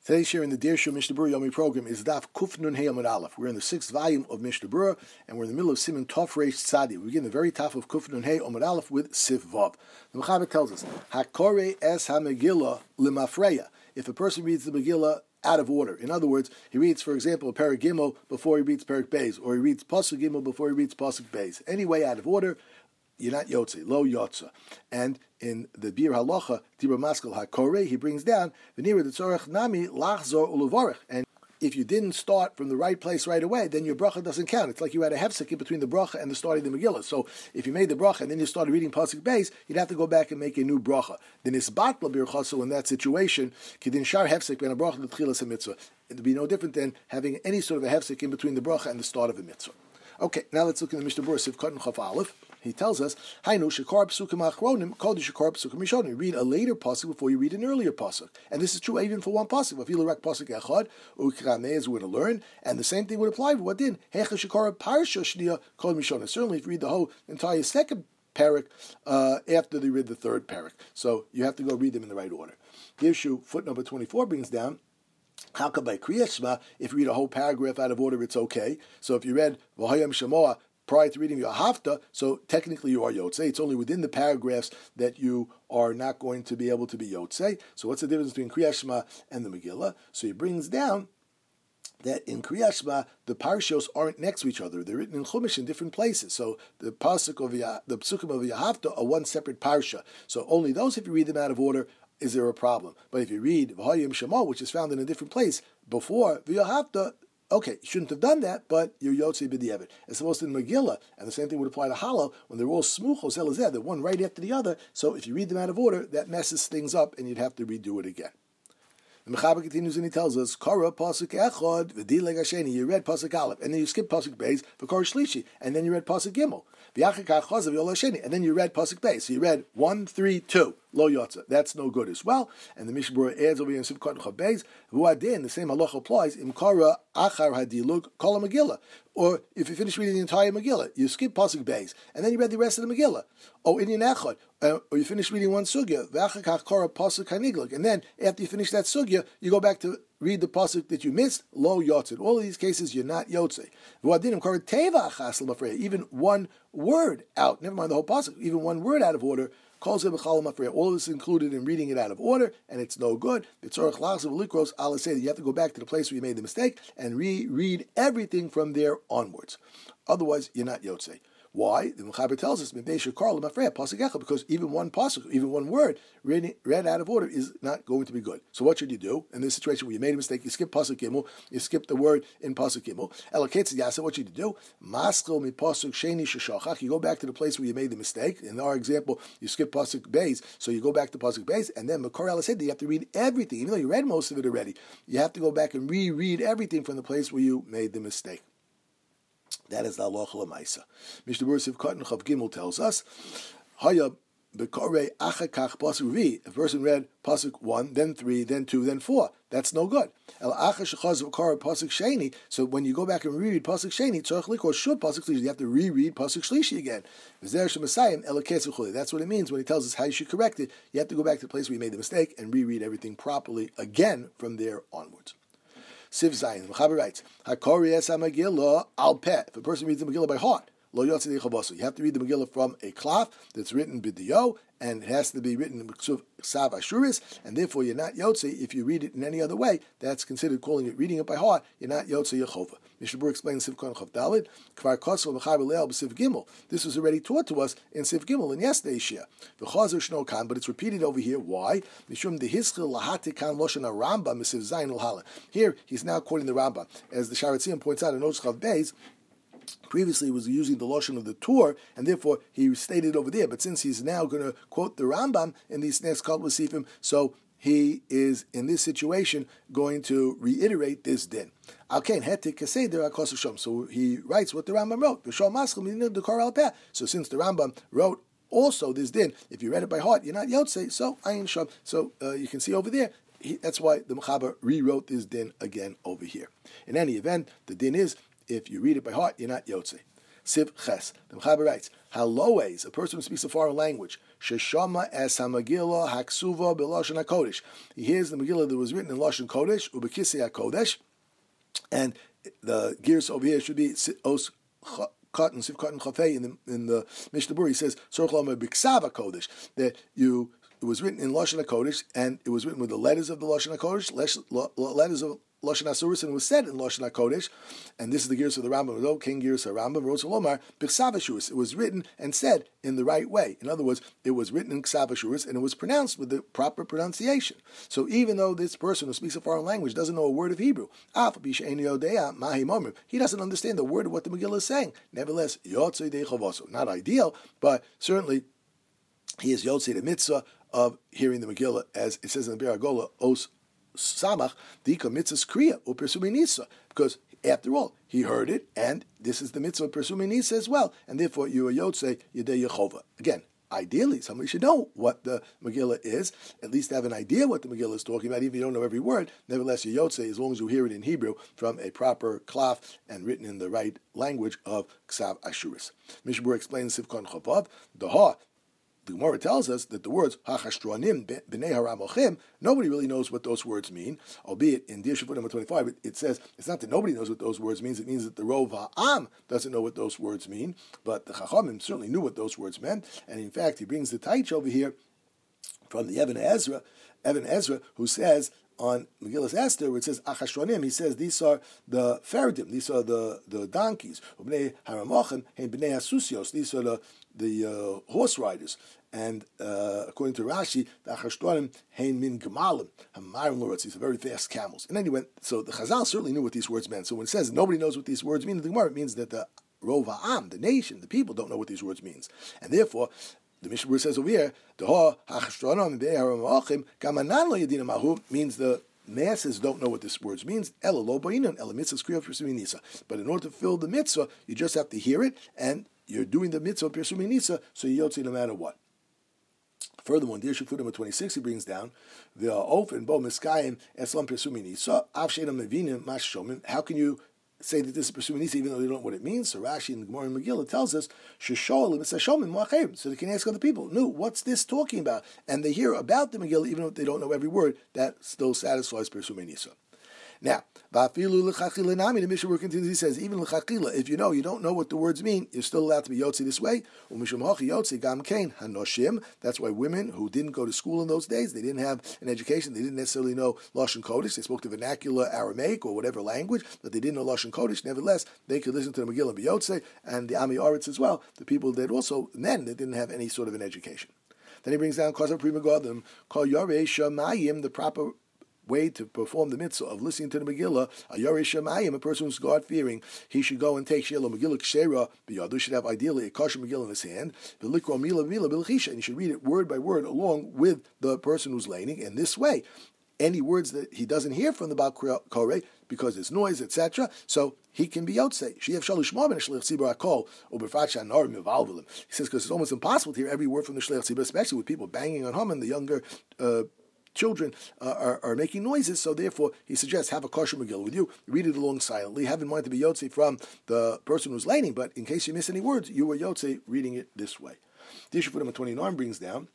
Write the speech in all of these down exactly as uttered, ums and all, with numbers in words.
Today's share in the Dirshu Mishnah Berurah Yomi program is Daf Kuf Nun Hey Amud Aleph. We're in the sixth volume of Mishnah Berurah, and we're in the middle of Siman Tov Reish Tzadi. We begin the very top of Kuf Nun Hey Amud Aleph with Sif Vav. The Mechaber tells us, Hakore es ha-Megillah limafreya. If a person reads the Megillah out of order, in other words, he reads, for example, Perek Gimel before he reads Perek Beis, or he reads Pasuk Gimel before he reads Pasuk Beis. Anyway, out of order, you're not Yotze, lo Yotza. And in the Bir Halacha, Dibra Maskal HaKoreh, he brings down, V'nira Tzorech Nami Lachzor Uluvarech. And if you didn't start from the right place right away, then your bracha doesn't count. It's like you had a hefsek in between the bracha and the start of the Megillah. So if you made the bracha and then you started reading Pasuk Beis, you'd have to go back and make a new bracha. Then it's batla birchaso in that situation, Kidin Shar hefsek ben a bracha l'tchilas mitzvah. It would be no different than having any sort of a hefsek in between the bracha and the start of a mitzvah. Okay, now let's look at the Mishnah Berurah Sif Katan Chaf Aleph. He tells us, Hainu shekar psukim achronim, kol shekar psukim rishonim. Read a later pasuk before you read an earlier pasuk, and this is true even for one pasuk. If you rak pasuk echad, ukrameh is we're to learn, and the same thing would apply for what din hecha shekar parsha shnia kol rishonim. Certainly, if you read the whole entire second parak uh, after they read the third parak, so you have to go read them in the right order. The issue, foot number twenty-four brings down. How come by Kriyas Shema, if you read a whole paragraph out of order, it's okay? So if you read V'hayam Shemoah prior to reading your Hafta, so technically you are Yotzei. It's only within the paragraphs that you are not going to be able to be Yotzei. So what's the difference between Kriyas Shema and the Megillah? So he brings down that in Kriyas Shema, the parashos aren't next to each other. They're written in Chumash in different places. So the pasuk of Yah, the psukim of Yahafta are one separate parsha. So only those, if you read them out of order, is there a problem. But if you read V'hayim Shema, which is found in a different place, before V'yahafta, okay, you shouldn't have done that, but you're Yotzei B'di'evet. As opposed to in Megillah, and the same thing would apply to Hallel, when they're all smuchos elazeh, they're one right after the other, so if you read them out of order, that messes things up, and you'd have to redo it again. The Mechaber continues and he tells us, Kara pasuk echad v'dileg hasheni. You read pasuk aleph, and then you skip pasuk beis v'kar shlishi, and then you read pasuk gimel v'yachakach chazav yol hasheni, and then you read pasuk beis. So you read one, three, two, lo yotza. That's no good as well. And the Mishnah Berurah adds over here in Sivkot Chav Beis, v'uadin, the same halacha applies. Im kara achar hadilug kol Megillah. Or if you finish reading the entire Megillah, you skip pasuk beis, and then you read the rest of the Megillah. Or in echad, uh, or you finish reading one sugya, v'achakach kara pasuk haniglig, and then after you finish that sugya, you go back to read the pasuk that you missed, lo yotzei. In all of these cases, you're not yotzei. Even one word out, never mind the whole pasuk, even one word out of order, all of this is included in reading it out of order, and it's no good. You have to go back to the place where you made the mistake and reread everything from there onwards. Otherwise, you're not yotzei. Why? The Mechaber tells us because even one pasuk, even one word read, read out of order is not going to be good. So what should you do in this situation where you made a mistake? You skip pasuk gimel, you skip the word in pasuk gimel. What should you do? You go back to the place where you made the mistake. In our example, you skip pasuk beis, so you go back to pasuk beis, and then Makor Ela said you have to read everything, even though you read most of it already. You have to go back and reread everything from the place where you made the mistake. That is the halacha l'maisa. Mishnah Berurah Sif Katan Chav Gimel tells us, Haya b'korei achakach pasuk vi. A person read pasuk one, then three, then two, then four. That's no good. El achas shechaz v'korei pasuk sheni. So when you go back and reread pasuk sheni, tzarich likor shut pasuk shlishi. You have to reread pasuk shlishi again. V'zer shemasayim elaketz v'chuli. That's what it means when he tells us how you should correct it. You have to go back to the place where you made the mistake and reread everything properly again from there onwards. Siv Zayin, the Mechaber writes, Hakori es ha-Megillah al peh. If a person reads the Megillah by heart, lo yotzei dechabasu. You have to read the Megillah from a cloth that's written b'diyo, and it has to be written in Ksuv Sav Ashuris, and therefore you're not yotzei if you read it in any other way. That's considered calling it reading it by heart. You're not yotzei yechova. Mishnah Berurah explains Siv Katan Chav Daled, Kvar Kosel Mechaber Le'el b'Siv Gimel. This was already taught to us in Siv Gimel in yesterday's shia. V'chazer shno kan, but it's repeated over here. Why? Mishum dehischil lahati kan loshen Rambam Siv Zayin l'hala. Here he's now quoting the Rambam, as the Sharatzion points out in Notes Chav Beis. Previously, he was using the lotion of the Tur, and therefore he stated over there. But since he's now going to quote the Rambam in these next couple of sifim, so he is in this situation going to reiterate this din. So he writes what the Rambam wrote. So since the Rambam wrote also this din, if you read it by heart, you're not yotzei. So ayin sham. So uh, you can see over there. He, that's why the Mechaber rewrote this din again over here. In any event, the din is, if you read it by heart, you're not yotzei. Siv Ches. The Mechaber writes, Haloes, a person who speaks a foreign language, Sheshama es HaMegillah Haksuva B'Lashon HaKodesh. He hears the Megillah that was written in Lashon Kodesh, Ubekisei HaKodesh, and the gears over here should be Os Cotton, Siv Cotton Chafei in the in the Mishnah Berurah. He says, Sorch Lama B'Ksav HaKodesh, that you it was written in Lashon HaKodesh, and it was written with the letters of the Lashon HaKodesh, letters of Lashon HaSuris, and it was said in Lashon HaKodesh, and this is the gears of the Rambam, no, King gears of Rambam, Rose Lomar, B'Ksav HaShuris. It was written and said in the right way. In other words, it was written in Ksav HaShuris, and it was pronounced with the proper pronunciation. So even though this person who speaks a foreign language doesn't know a word of Hebrew, he doesn't understand the word of what the Megillah is saying. Nevertheless, not ideal, but certainly he is Yotzei the mitzvah of hearing the Megillah, as it says in the Bir Agola, Os Samach, Dika mitzvahs kriya or Persumi Nisa, because after all, he heard it, and this is the mitzvah of Persumi Nisa as well, and therefore you are Yotzei Yedei Yehovah. Again, ideally, somebody should know what the Megillah is, at least have an idea what the Megillah is talking about, even if you don't know every word. Nevertheless, you're Yotzei, as long as you hear it in Hebrew from a proper klaf and written in the right language of Ksav Ashuris. Mishnah Berurah explains Sivkon Chavav, the Ha. The Gemara tells us that the words Hachashtronim b'nei haramochim, nobody really knows what those words mean. Albeit in Dir Shafut number twenty-five, it, it says it's not that nobody knows what those words means. It means that the Rov Ha'am doesn't know what those words mean. But the Chachamim certainly knew what those words meant. And in fact, he brings the Taich over here from the Evan Ezra, Evan Ezra, who says on Megillas Esther, where it says Achashronim, he says these are the Ferdim, these are the, the donkeys. B'nei haramochim, and b'nei hasusios, these are the the uh, horse riders. And uh, according to Rashi, the Achashtonim hein min gemalim, hamarim lorotz. These are very fast camels. And anyway, so the Chazal certainly knew what these words meant. So when it says nobody knows what these words mean in the Gemara, it means that the Rov Ha'am, the nation, the people, don't know what these words means. And therefore, the Mishnah Berurah says over here, the Ha Achashtonim b'nei haramachim gamanan lo yedina mahu, means the masses don't know what this word means. But in order to fill the mitzvah, you just have to hear it, and you're doing the mitzvah Pirsumi Nisa, so you're Yotzei no matter what. Furthermore, in Dir Shafut number twenty-six, he brings down the ofen bo miskayim eslam Pirsumi Nisa av she'ena mevinim mas shomim. How can you say that this is Pirsumi Nisa even though they don't know what it means? So Rashi in the Gemara and Megillah tells us shesholim esashomim moachim, so they can ask other people, no, what's this talking about? And they hear about the Megillah even though they don't know every word. That still satisfies Pirsumi Nisa. Now, the Mishnah Berurah continues, he says, even l'chachila, if you know, you don't know what the words mean, you're still allowed to be Yotzei this way. That's why women who didn't go to school in those days, they didn't have an education, they didn't necessarily know Lashon Kodesh, they spoke the vernacular Aramaic or whatever language, but they didn't know Lashon Kodesh. Nevertheless, they could listen to the Megillah and be Yotzei, and the Ami Aretz as well, the people that also, men, that didn't have any sort of an education. Then he brings down Kosav Prima Godim, Kol Yorei Shamayim, the proper way to perform the mitzvah of listening to the Megillah, a Yorei Shamayim, a person who's God-fearing, he should go and take Shelo Megillah Kshera B'yadu, should have ideally a kosher Megillah in his hand, V'likro Mila Mila B'lechisha, and you should read it word by word along with the person who's laning. In this way, any words that he doesn't hear from the Baal Koreh, because there's noise, et cetera, so he can be Yotzei. He says, because it's almost impossible to hear every word from the Shliach Tzibur, especially with people banging on him and the younger uh, children uh, are, are making noises, so therefore he suggests have a kosher Megillah with you, read it along silently, have in mind to be Yotzei from the person who's laning, but in case you miss any words, you were Yotzei reading it this way. Dir Shafut number twenty-nine brings down,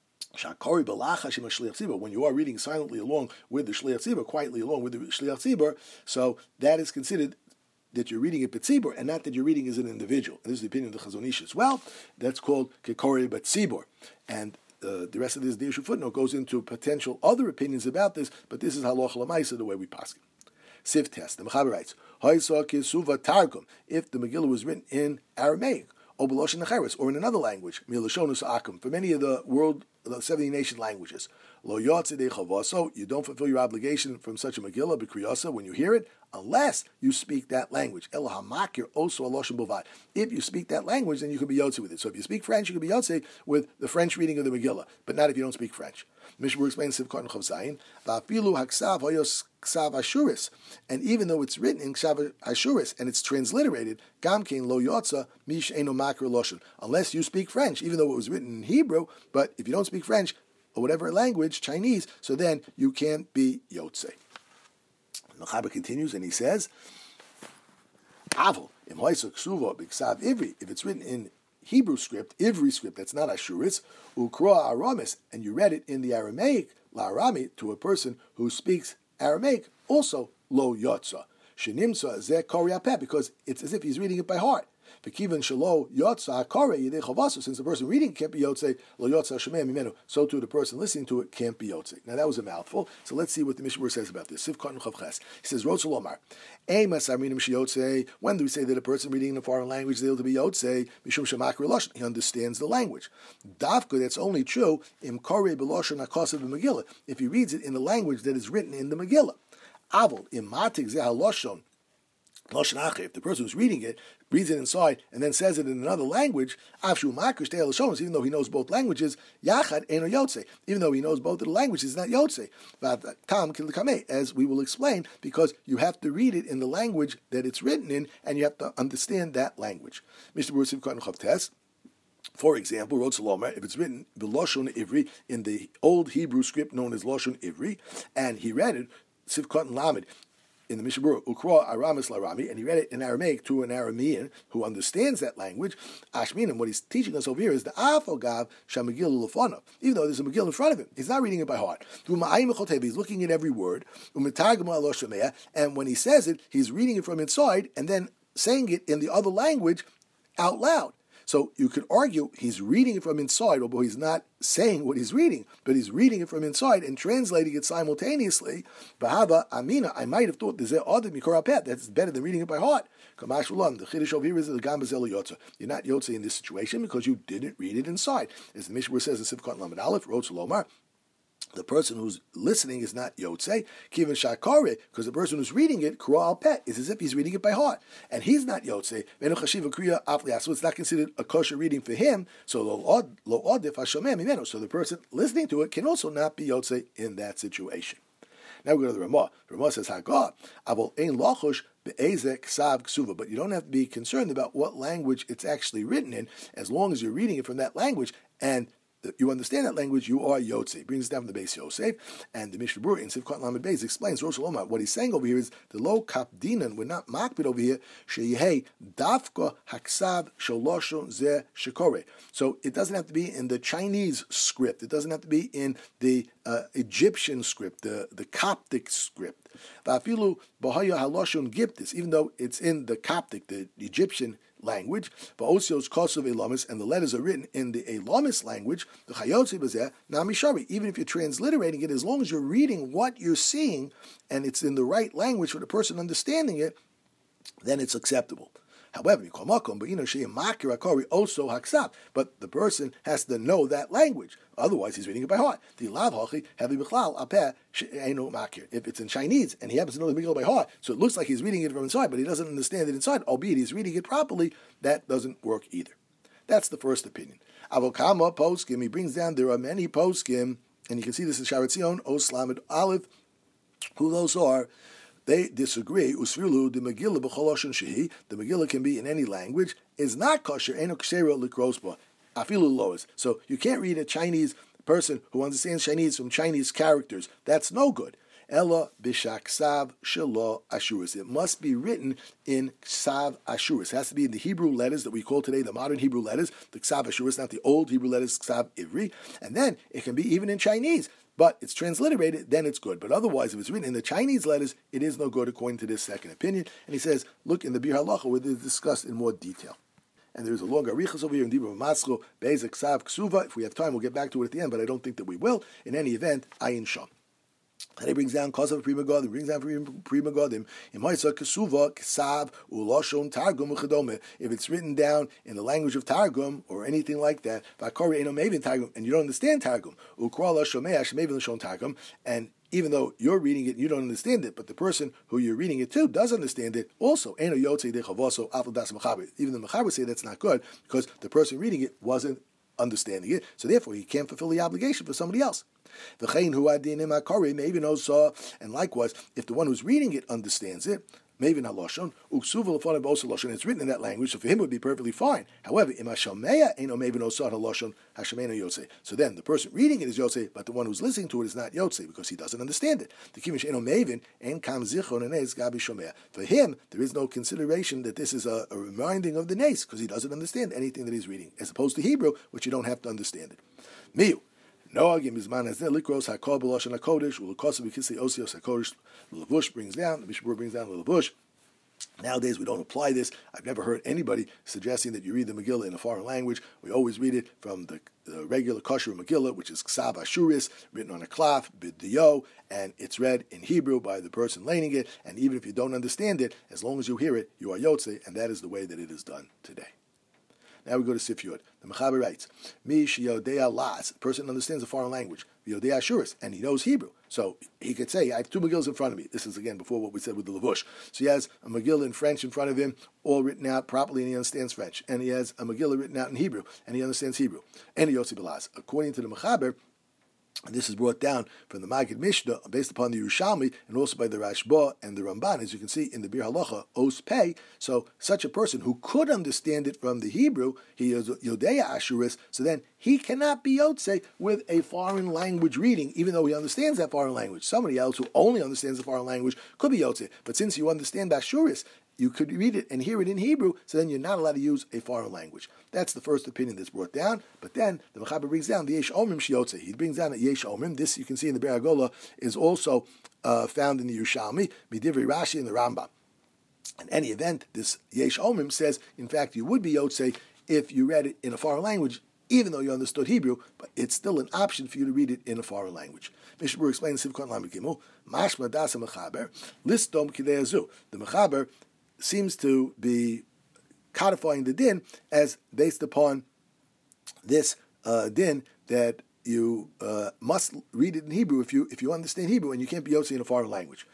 when you are reading silently along with the Shliach Tzibur, quietly along with the Shliach Tzibur, so that is considered that you're reading it b'tzibur, and not that you're reading as an individual. And this is the opinion of the Chazon Ish as well. That's called kekori b'tzibur. And Uh, the rest of this Dir Shafut footnote goes into potential other opinions about this, but this is halacha l'maisa, the way we paskin. Siv test. The Mechaber writes, targum, if the Megillah was written in Aramaic, or b'loshen acheres, or in another language, milashonus akum, for many of the world, the seventy nation languages, lo yotze de chavaso, you don't fulfill your obligation from such a Megillah b'kriyasa when you hear it, unless you speak that language. El hamakir also aloshen bovad. If you speak that language, then you can be yotze with it. So if you speak French, you can be yotze with the French reading of the Megillah, but not if you don't speak French. Mishnah Berurah explains Siv Kartan Chav Zayin, va'afilu haksav hayos ksav ashuris, and even though it's written in ksav ashuris and it's transliterated, gamkein lo yotza mish eno makir loshen, unless you speak French, even though it was written in Hebrew, but if you don't speak French or whatever language, Chinese, so then you can't be yotze. The Mechaber continues and he says, Aval, Im Hoisa Ksuva Biksav Ivri, if it's written in Hebrew script, Ivri script, that's not Ashuritz, Ukra Aramis, and you read it in the Aramaic, La Arami, to a person who speaks Aramaic, also Lo Yotza. Shenimsa Zeh Kori Apeh, because it's as if he's reading it by heart. V'kivan shelo yotza kore yidei chavasu. Since the person reading can't be yotzei lo yotza shemei mimenu, so too the person listening to it can't be yotzei. Now that was a mouthful. So let's see what the Mishnah says about this. Siv Katan Chavches. He says Rotzel Omar. Eimas Amrinim sheyotzei. When do we say that a person reading in a foreign language is able to be yotzei? Mishum shemakri lashon. He understands the language. Davka. That's only true im kore b'lashon hakosav b'Megillah. If he reads it in the language that is written in the Megillah. Avol im matik zeh haloshon. If the person who's reading it reads it inside and then says it in another language, even though he knows both languages, even though he knows both of the languages, it's not yotze. As we will explain, because you have to read it in the language that it's written in, and you have to understand that language. For example, if it's written Loshon Ivri in the old Hebrew script known as Loshon Ivri, and he read it, Sivkot and Lamed, in the Mishnah Berurah, Ukra Aramis Larami, and he read it in Aramaic to an Aramean who understands that language. Ashminim, what he's teaching us over here is the Afogav Shamagil Lefana. Even though there's a Megillah in front of him, he's not reading it by heart. He's looking at every word. And when he says it, he's reading it from inside and then saying it in the other language out loud. So you could argue he's reading it from inside, although he's not saying what he's reading, but he's reading it from inside and translating it simultaneously. Bahava Amina, I might have thought that's better than reading it by heart. The Chiddush over here is the Gam Bezel Yotza. You're not Yotze in this situation because you didn't read it inside. As the Mishnah says in Sivkot Lamed Aleph, Rotz Lomar, the person who's listening is not Yotze, Kivin Shakare, because the person who's reading it, Kura al Pet, is as if he's reading it by heart. And he's not Yotze. So it's not considered a kosher reading for him. So lo odif hashamem imenu. So the person listening to it can also not be Yotze in that situation. Now we go to the Ramah. The Ramah says, Hagah, Avol ein lachosh be'ezek ksav ksuva. But you don't have to be concerned about what language it's actually written in, as long as you're reading it from that language, and you understand that language, you are Yotze. Brings it down from the base Yosef. And the Mishnah Berurah in Sivkot Lamed Beis explains, Rosh Lomar, what he's saying over here is, the lo kapdinan, we're not makbid over here, sheyehei dafka haksav sholoshon zeh shekore. So it doesn't have to be in the Chinese script. It doesn't have to be in the uh, Egyptian script, the, the Coptic script. Vafilu bahaya haloshon giptis, even though it's in the Coptic, the Egyptian language, but osios kosov elamis, and the letters are written in the elamis language, the chayotzi bazeh namishari. Even if you're transliterating it, as long as you're reading what you're seeing and it's in the right language for the person understanding it, then it's acceptable. However, but you know, also haksab, but the person has to know that language. Otherwise, he's reading it by heart. If it's in Chinese and he happens to know the Megillah by heart, so it looks like he's reading it from inside, but he doesn't understand it inside, albeit he's reading it properly, that doesn't work either. That's the first opinion. Avokama poskim, he brings down, there are many poskim, and you can see this in Sharet Zion, Os Lamed Aleph, who those are. They disagree. Usrilu the Megillah b'choloshin shehi. The Megillah can be in any language. Is not kosher. Eno ksera likrosba. Afilu lois. So you can't read a Chinese person who understands Chinese from Chinese characters. That's no good. Ella b'shaksav shelo ashuris. It must be written in ksav ashuris. It has to be in the Hebrew letters that we call today the modern Hebrew letters, the ksav ashuris, not the old Hebrew letters ksav ivri. And then it can be even in Chinese. But it's transliterated, then it's good. But otherwise, if it's written in the Chinese letters, it is no good according to this second opinion. And he says, look in the Bir Halacha where it's discussed in more detail. And there's a long arichas over here in Dibra Maschil, Be'ezek Ksav Ksuva. If we have time, we'll get back to it at the end, but I don't think that we will. In any event, Ayin Sham. And he brings down Kosav Prima Godim, brings down Prima Godim. If it's written down in the language of Targum or anything like that, and you don't understand Targum, and even though you're reading it and you don't understand it, but the person who you're reading it to does understand it, also, even the Mechaber say that's not good, because the person reading it wasn't understanding it, so therefore he can't fulfill the obligation for somebody else. V'chein hu adinim hakori maybe no saw, and likewise, if the one who's reading it understands it, maybe not lashon uksuva lefanav also lashon. It's written in that language, so for him it would be perfectly fine. However, im hashameya eno maybe no saw lashon hashameya yotze. So then the person reading it is yotze, but the one who's listening to it is not yotze because he doesn't understand it. The kimish eno mavin and kam zichron and es gabi shomeya. For him, there is no consideration that this is a, a reminding of the nes because he doesn't understand anything that he's reading, as opposed to Hebrew, which you don't have to understand it. Miu. Noagim Bizman as Likros Hakol B'Lashon HaKodesh U'Lekosav B'Kisei Osios HaKodesh. The Levush brings down, the Mishnah brings down the Levush. Nowadays we don't apply this. I've never heard anybody suggesting that you read the Megillah in a foreign language. We always read it from the, the regular kosher Megillah, which is Ksav Ashuris, written on a cloth, B'Diyo, and it's read in Hebrew by the person learning it. And even if you don't understand it, as long as you hear it, you are Yotze, and that is the way that it is done today. Now we go to Sif Yud. The Mechaber writes, Mi sheyodea las, the person understands a foreign language, v'yodea ashuris, and he knows Hebrew. So he could say, I have two Megillas in front of me. This is, again, before what we said with the Levush. So he has a Megillah in French in front of him, all written out properly, and he understands French. And he has a Megillah written out in Hebrew, and he understands Hebrew. And he yotzi b'las. According to the Mechaber, and this is brought down from the Maggid Mishnah based upon the Yerushalmi and also by the Rashba and the Ramban, as you can see in the Bir Halacha, Os Pei. So such a person who could understand it from the Hebrew, he is Yodea Ashuris, so then he cannot be Yotze with a foreign language reading, even though he understands that foreign language. Somebody else who only understands the foreign language could be Yotze. But since you understand Ashuris, you could read it and hear it in Hebrew, so then you're not allowed to use a foreign language. That's the first opinion that's brought down. But then the Mechaber brings down the Yesh Omrim Shiyotze. He brings down a Yesh Omrim. This you can see in the Ber Hagolah is also uh, found in the Yerushalmi, Midivri Rashi, and the Rambam. In any event, this Yesh Omrim says, in fact, you would be Yotze if you read it in a foreign language, even though you understood Hebrew, but it's still an option for you to read it in a foreign language. Mishnah Berurah explains Sivkot Lamed Gimel, Mashma Dasa Mechaber, Listom Kidei Azu. The Mechaber seems to be codifying the din as based upon this uh, din that you uh, must read it in Hebrew if you if you understand Hebrew, and you can't be Yotze in a foreign language.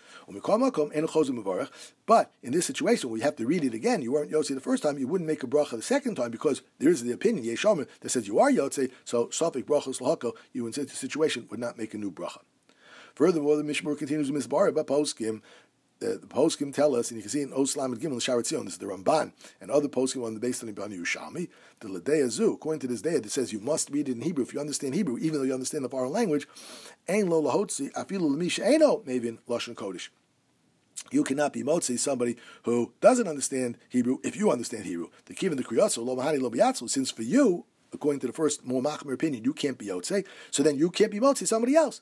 But in this situation where you have to read it again, you weren't Yotze the first time, you wouldn't make a bracha the second time because there is the opinion, Yesh Omrim, that says you are Yotze, so Safek Brachos L'Hako, you in such a situation would not make a new bracha. Furthermore, the Mishnah continues with Misbar, but Poskim, The, the poskim tell us, and you can see in Oslam and Gimel Sharet Zion, this is the Ramban, and other poskim on the based on the Bani Yerushalmi, the Ladei Azu, according to this day, that says you must read it in Hebrew if you understand Hebrew, even though you understand the foreign language. Ein lo lahotzi afilu l'misha eino mevin lashon kodesh. You cannot be motzi somebody who doesn't understand Hebrew if you understand Hebrew. The kivin the kriyatzo lo mahani lo biyatzu, since for you, according to the first more machmir opinion, you can't be Yotze, so then you can't be Motzi somebody else.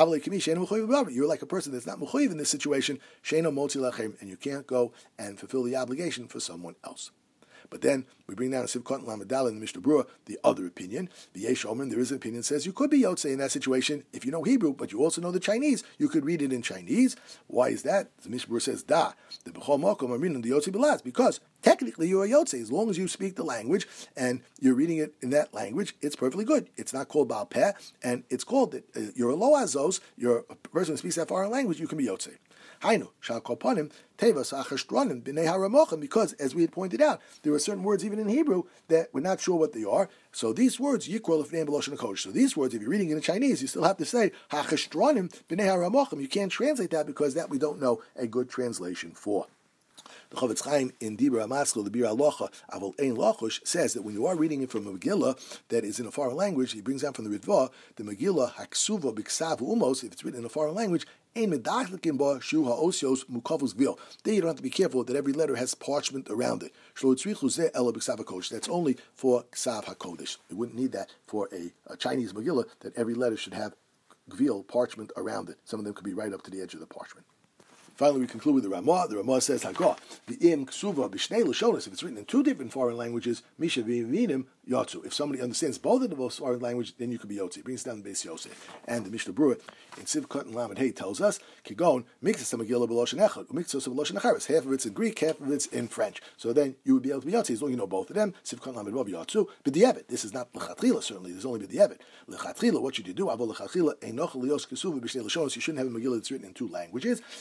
You're like a person that's not Mechuyev in this situation, and you can't go and fulfill the obligation for someone else. But then we bring down a Sivkot Lamadal in the Mishnah Berurah, the other opinion, the Yesh Omrim, there is an opinion that says you could be Yotze in that situation if you know Hebrew, but you also know the Chinese. You could read it in Chinese. Why is that? The Mishnah Berurah says, Da, the B'chol Mokom are reading the Yotze B'laz, because technically you are Yotze. As long as you speak the language and you're reading it in that language, it's perfectly good. It's not called Baal Peh, and it's called that uh, you're a Loazos, you're a person who speaks that foreign language, you can be Yotze. Hainu, shal kopanim, tevas achashtronim, b'nei haramochim, because, as we had pointed out, there are certain words even in Hebrew that we're not sure what they are. So these words, yikrol ifnei b'loshen hakodesh. So these words, if you're reading it in Chinese, you still have to say, hachashtronim, b'nei haramochim. You can't translate that because that we don't know a good translation for. The Chavetz Chaim in Dibur HaMaskil, the Bir Halacha, Avol Ein Lachush, says that when you are reading it from a Megillah that is in a foreign language, he brings down from the Ritva, the Megillah Haksuva B'Ksav Umos, if it's written in a foreign language, Ein Medachlikin Ba Shu HaOsios Mukavus Vil. There you don't have to be careful that every letter has parchment around it. Shlo Tzrichu Zeh Ela B'Ksav HaKodesh. That's only for Ksav HaKodesh. You wouldn't need that for a, a Chinese Megillah, that every letter should have Gvil, parchment around it. Some of them could be right up to the edge of the parchment. Finally, we conclude with the Ramah. The Ramah says, Hagah, V'im Ksuva B'shnei Lashonos, if it's written in two different foreign languages, Misha V'yivinim Yotzu. If somebody understands both of those foreign languages, then you could be Yotzi. It brings down the base Yosef. And the Mishnah Berurah in Sivkot and Lamed Hey tells us, Kigon, Mikzas HaMegillah B'Loshen Echad, Umikzas B'Loshen Acharis. Half of it's in Greek, half of it's in French. So then you would be able to be Yotzi, as long as you know both of them. Sivkot and Lamed Vav Yotzu. B'di'evet. This is not L'chatchila, certainly. There's only B'di'evet. L'chatchila, what should you do? Avol L'chatchila, Einoch Lios Ksuva B'shnei Lashonos. You shouldn't have a Megillah that's written in two languages. And as we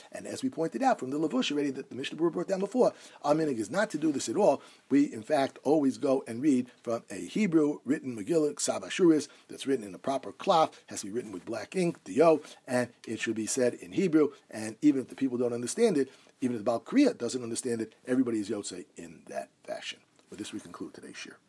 we pointed out from the Lavush already that the Mishnah Berurah brought down before, our minhag is not to do this at all. We, in fact, always go and read from a Hebrew written Megillah, Ksav Ashuris, that's written in a proper cloth, has to be written with black ink, Dio, and it should be said in Hebrew. And even if the people don't understand it, even if the Baal Kriya doesn't understand it, everybody is Yotzei in that fashion. With this, we conclude today's shir.